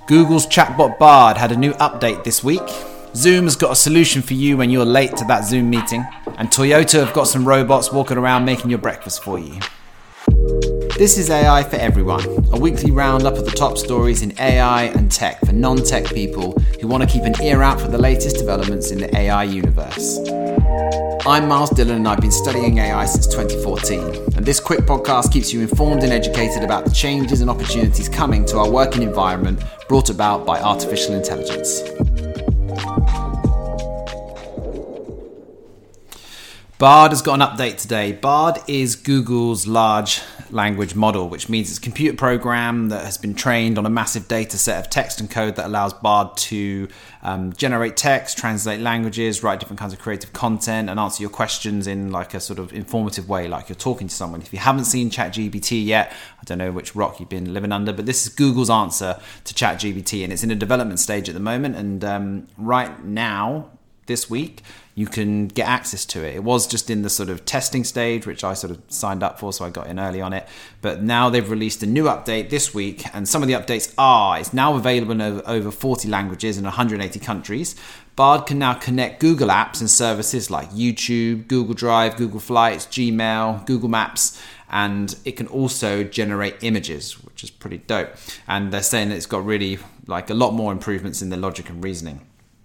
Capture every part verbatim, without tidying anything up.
Google's chatbot Bard had a new update this week. Zoom has got a solution for you when you're late to that Zoom meeting. And Toyota have got some robots walking around making your breakfast for you. This is A I for Everyone, a weekly roundup of the top stories in A I and tech for non-tech people who want to keep an ear out for the latest developments in the A I universe. I'm Miles Dillon and I've been studying A I since twenty fourteen, and this quick podcast keeps you informed and educated about the changes and opportunities coming to our working environment brought about by artificial intelligence. Bard has got an update today. Bard is Google's large language model, which means it's a computer program that has been trained on a massive data set of text and code that allows Bard to um, generate text, translate languages, write different kinds of creative content, and answer your questions in like a sort of informative way, like you're talking to someone. If you haven't seen ChatGPT yet, I don't know which rock you've been living under, but this is Google's answer to ChatGPT, and it's in a development stage at the moment. And um, right now, this week, you can get access to it. It was just in the sort of testing stage, which I sort of signed up for, so I got in early on it. But now they've released a new update this week, and some of the updates are, it's now available in over, over forty languages in one hundred eighty countries. Bard can now connect Google apps and services like YouTube, Google Drive, Google Flights, Gmail, Google Maps, and it can also generate images, which is pretty dope. And they're saying that it's got really like a lot more improvements in the logic and reasoning.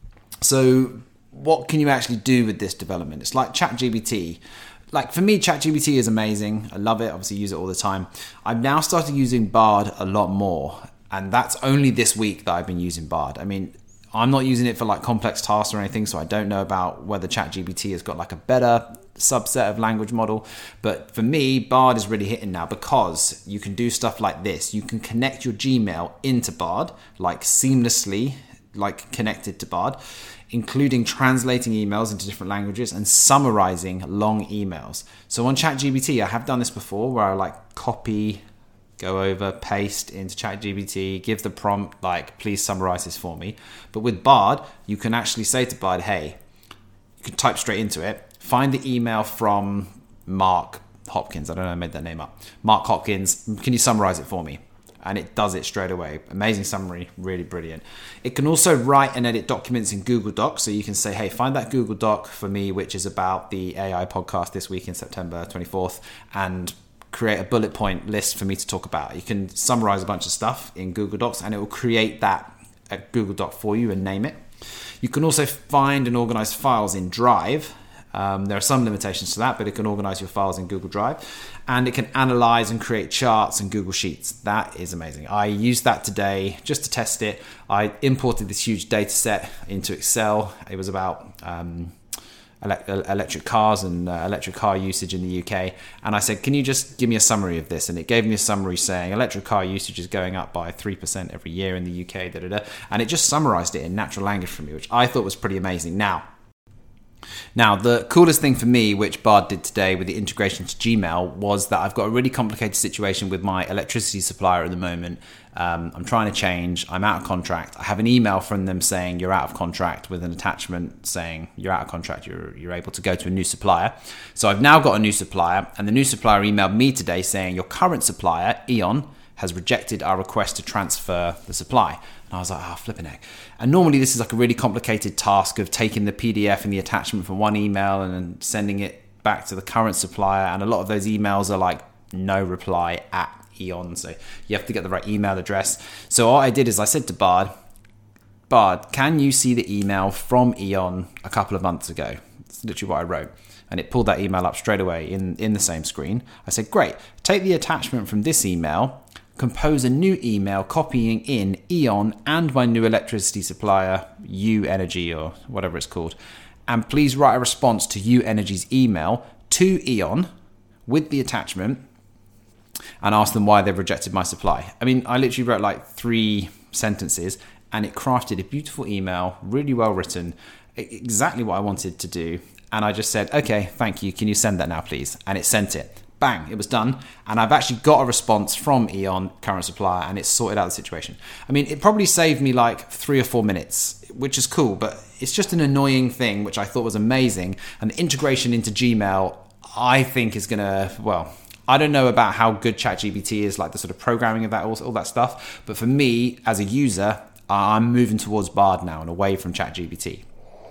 So what can you actually do with this development? It's like ChatGPT. Like for me, ChatGPT is amazing. I love it. Obviously use it all the time. I've now started using Bard a lot more. And that's only this week that I've been using Bard. I mean, I'm not using it for like complex tasks or anything, so I don't know about whether ChatGPT has got like a better subset of language model. But for me, Bard is really hitting now because you can do stuff like this. You can connect your Gmail into Bard, like seamlessly, like connected to Bard, including translating emails into different languages and summarizing long emails. So on ChatGPT, I have done this before where I like copy, go over, paste into ChatGPT, give the prompt like, please summarize this for me. But with Bard, you can actually say to Bard, hey, you can type straight into it, find the email from Mark Hopkins. I don't know, I made that name up. Mark Hopkins, can you summarize it for me? And it does it straight away. Amazing summary, really brilliant. It can also write and edit documents in Google Docs. So you can say, hey, find that Google Doc for me, which is about the A I podcast this week in September twenty-fourth, and create a bullet point list for me to talk about. You can summarize a bunch of stuff in Google Docs and it will create that Google Doc for you and name it. You can also find and organize files in Drive. Um, there are some limitations to that, but it can organize your files in Google Drive, and it can analyze and create charts in Google Sheets. That is amazing. I used that today just to test it. I imported this huge data set into Excel. It was about um, ele- electric cars and uh, electric car usage in the U K. And I said, can you just give me a summary of this? And it gave me a summary saying electric car usage is going up by three percent every year in the U K. Da, da, da. And it just summarized it in natural language for me, which I thought was pretty amazing. Now, Now, the coolest thing for me, which Bard did today with the integration to Gmail, was that I've got a really complicated situation with my electricity supplier at the moment. Um, I'm trying to change. I'm out of contract. I have an email from them saying you're out of contract with an attachment saying you're out of contract. You're, you're able to go to a new supplier. So I've now got a new supplier, and the new supplier emailed me today saying your current supplier, E.ON, has rejected our request to transfer the supply. And I was like, oh, flipping heck. And normally this is like a really complicated task of taking the P D F and the attachment from one email and then sending it back to the current supplier. And a lot of those emails are like no reply at E.ON. So you have to get the right email address. So what I did is I said to Bard, Bard, can you see the email from E.ON a couple of months ago? That's literally what I wrote. And it pulled that email up straight away in, in the same screen. I said, great, take the attachment from this email, compose a new email copying in E.ON and my new electricity supplier, U Energy or whatever it's called. And please write a response to U Energy's email to E.ON with the attachment and ask them why they've rejected my supply. I mean, I literally wrote like three sentences and it crafted a beautiful email, really well written, exactly what I wanted to do. And I just said, okay, thank you. Can you send that now, please? And it sent it. Bang, it was done. And I've actually got a response from E.ON, current supplier, and it's sorted out the situation. I mean, it probably saved me like three or four minutes, which is cool, but it's just an annoying thing, which I thought was amazing. And the integration into Gmail, I think is going to, well, I don't know about how good ChatGPT is, like the sort of programming of that, all, all that stuff. But for me, as a user, I'm moving towards Bard now and away from ChatGPT.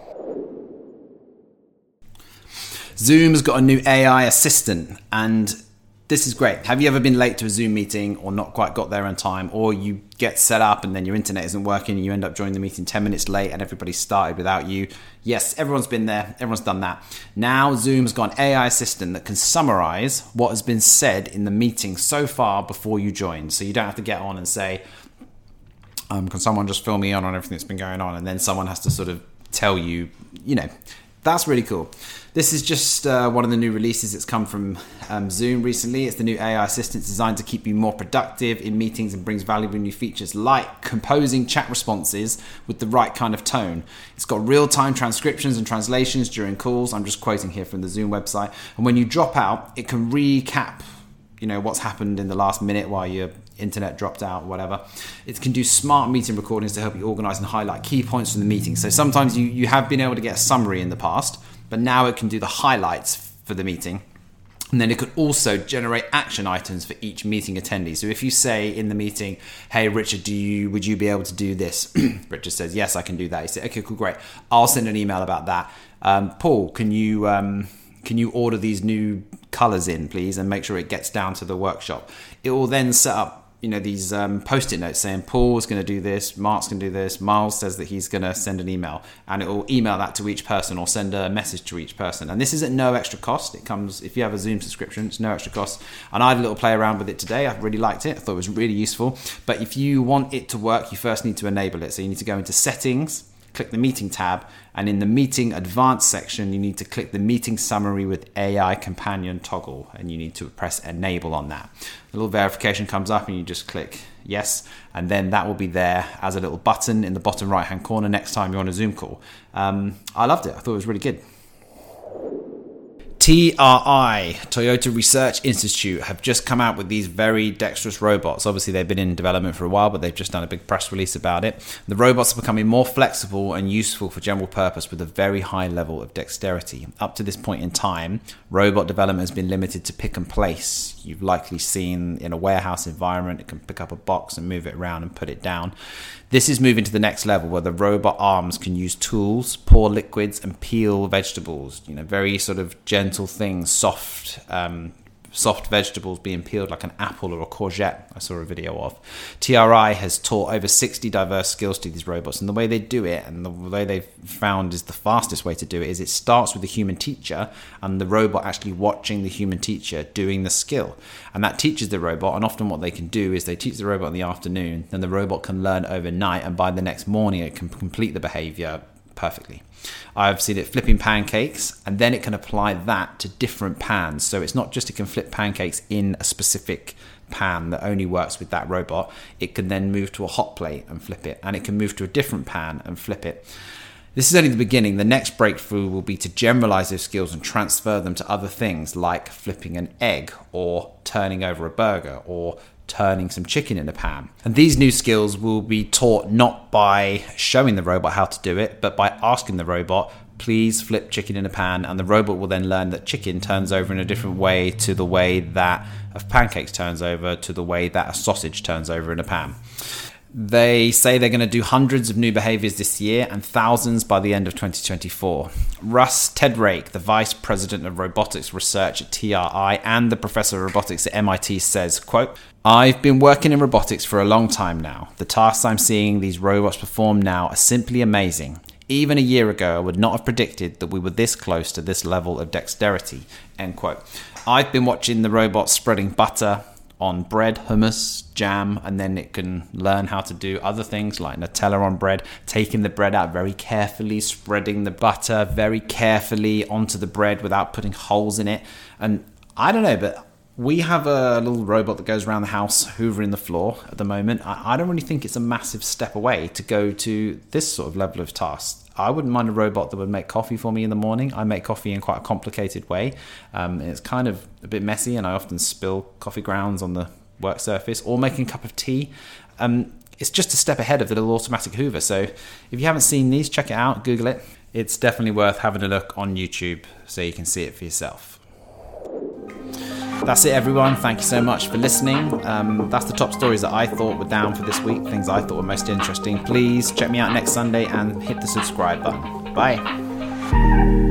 Zoom's got a new A I assistant, and this is great. Have you ever been late to a Zoom meeting or not quite got there on time, or you get set up and then your internet isn't working and you end up joining the meeting ten minutes late and everybody started without you? Yes, everyone's been there. Everyone's done that. Now Zoom's got an A I assistant that can summarize what has been said in the meeting so far before you join. So you don't have to get on and say, um, can someone just fill me in on everything that's been going on? And then someone has to sort of tell you, you know, that's really cool. This is just uh, one of the new releases. It's come from um, Zoom recently. It's the new A I assistant designed to keep you more productive in meetings and brings valuable new features like composing chat responses with the right kind of tone. It's got real-time transcriptions and translations during calls. I'm just quoting here from the Zoom website. And when you drop out, it can recap, you know, what's happened in the last minute while your internet dropped out, whatever. It can do smart meeting recordings to help you organize and highlight key points from the meeting. So sometimes you, you have been able to get a summary in the past, but now it can do the highlights for the meeting. And then it could also generate action items for each meeting attendee. So if you say in the meeting, hey, Richard, do you would you be able to do this? Richard says, yes, I can do that. You say, okay, cool, great. I'll send an email about that. Um, Paul, can you um, can you order these new colors in, please, and make sure it gets down to the workshop? It will then set up, you know, these um, post-it notes saying Paul's going to do this, Mark's going to do this, Miles says that he's going to send an email, and it will email that to each person or send a message to each person. And this is at no extra cost. It comes, if you have a Zoom subscription, it's no extra cost. And I had a little play around with it today. I really liked it. I thought it was really useful. But if you want it to work, you first need to enable it. So you need to go into settings, click the meeting tab, and in the meeting advanced section, you need to click the meeting summary with A I companion toggle, and you need to press enable on that. A little verification comes up and you just click yes, and then that will be there as a little button in the bottom right hand corner next time you're on a Zoom call. Um, I loved it. I thought it was really good. T R I, Toyota Research Institute, have just come out with these very dexterous robots. Obviously, they've been in development for a while, but they've just done a big press release about it. The robots are becoming more flexible and useful for general purpose with a very high level of dexterity. Up to this point in time, robot development has been limited to pick and place. You've likely seen in a warehouse environment, it can pick up a box and move it around and put it down. This is moving to the next level where the robot arms can use tools, pour liquids, and peel vegetables. You know, very sort of gentle things, soft, um, soft vegetables being peeled like an apple or a courgette. I saw a video of. T R I has taught over sixty diverse skills to these robots, and the way they do it, and the way they've found is the fastest way to do it, is it starts with the human teacher and the robot actually watching the human teacher doing the skill, and that teaches the robot. And often what they can do is they teach the robot in the afternoon, and the robot can learn overnight, and by the next morning it can complete the behavior perfectly. I've seen it flipping pancakes, and then it can apply that to different pans. So it's not just it can flip pancakes in a specific pan that only works with that robot. It can then move to a hot plate and flip it, and it can move to a different pan and flip it. This is only the beginning. The next breakthrough will be to generalize those skills and transfer them to other things like flipping an egg or turning over a burger or turning some chicken in a pan. And these new skills will be taught not by showing the robot how to do it, but by asking the robot, please flip chicken in a pan, and the robot will then learn that chicken turns over in a different way to the way that a pancakes turns over to the way that a sausage turns over in a pan. They say they're going to do hundreds of new behaviors this year and thousands by the end of twenty twenty-four. Russ Tedrake, the Vice President of Robotics Research at T R I and the Professor of Robotics at M I T says, quote, I've been working in robotics for a long time now. The tasks I'm seeing these robots perform now are simply amazing. Even a year ago, I would not have predicted that we were this close to this level of dexterity, end quote. I've been watching the robots spreading butter on bread, hummus, jam, and then it can learn how to do other things like Nutella on bread, taking the bread out very carefully, spreading the butter very carefully onto the bread without putting holes in it. And I don't know, but we have a little robot that goes around the house hoovering the floor at the moment. I don't really think it's a massive step away to go to this sort of level of tasks. I wouldn't mind a robot that would make coffee for me in the morning. I make coffee in quite a complicated way. Um, it's kind of a bit messy, and I often spill coffee grounds on the work surface, or making a cup of tea. Um, it's just a step ahead of the little automatic hoover. So if you haven't seen these, check it out, Google it. It's definitely worth having a look on YouTube so you can see it for yourself. That's it, everyone. Thank you so much for listening. Um, that's the top stories that I thought were down for this week, things I thought were most interesting. Please check me out next Sunday and hit the subscribe button. Bye.